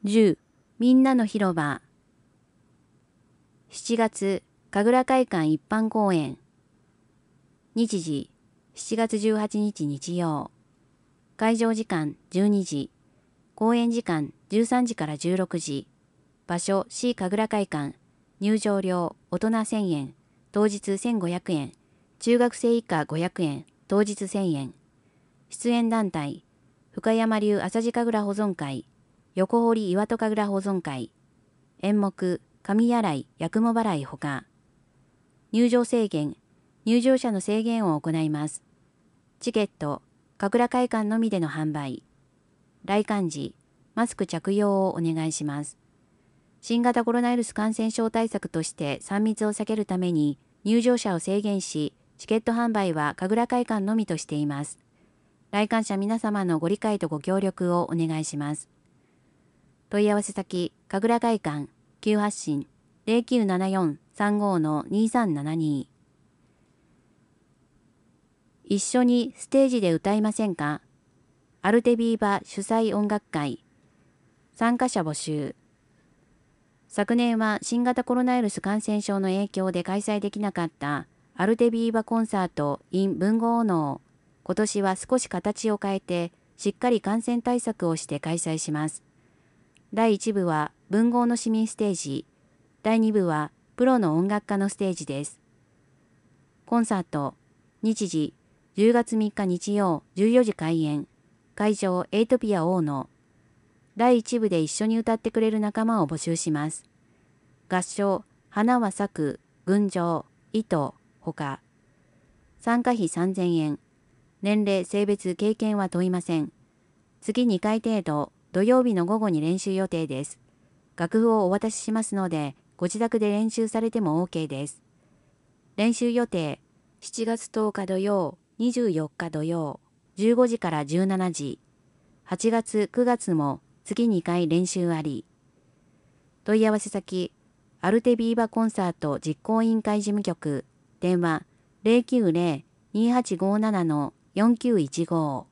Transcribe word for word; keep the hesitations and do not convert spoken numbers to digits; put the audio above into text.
じゅうみんなの広場。しちがつ神楽会館一般公演。日時しちがつじゅうはちにち日曜。会場時間じゅうにじ。公演時間じゅうさんじからじゅうろくじ。場所 C 神楽会館。入場料大人せんえん。当日せんごひゃくえん。中学生以下ごひゃくえん。当日せんえん。出演団体深山流朝地神楽保存会。横堀岩戸神楽保存会。演目神洗い八雲払いほか。入場制限入場者の制限を行います。チケット神楽会館のみでの販売。来館時マスク着用をお願いします。新型コロナウイルス感染症対策としてさん密を避けるために入場者を制限し、チケット販売は神楽会館のみとしています。来館者皆様のご理解とご協力をお願いします。問い合わせ先、神楽会館、急発進 ゼロきゅうななよん さんご にさんななに。一緒にステージで歌いませんか？アルテビーバ主催音楽会。参加者募集。昨年は新型コロナウイルス感染症の影響で開催できなかったアルテビーバコンサート in 文豪お能。今年は少し形を変えて、しっかり感染対策をして開催します。だいいち部は文豪の市民ステージ。だいに部はプロの音楽家のステージです。コンサート。日時じゅうがつみっか日曜じゅうよじ開演。会場エイトピア大野。だいいち部で一緒に歌ってくれる仲間を募集します。合唱、花は咲く、群青、糸、ほか。参加費さんぜんえん。年齢、性別、経験は問いません。月にかい程度、土曜日の午後に練習予定です。楽譜をお渡ししますので、ご自宅で練習されても OK です。練習予定、しちがつとおか土曜、にじゅうよっか土曜、じゅうごじからじゅうしちじ。はちがつ、くがつも月にかい練習あり。問い合わせ先、アルテビーバコンサート実行委員会事務局、電話 ゼロきゅうゼロ にーはちごーなな よんきゅういちご。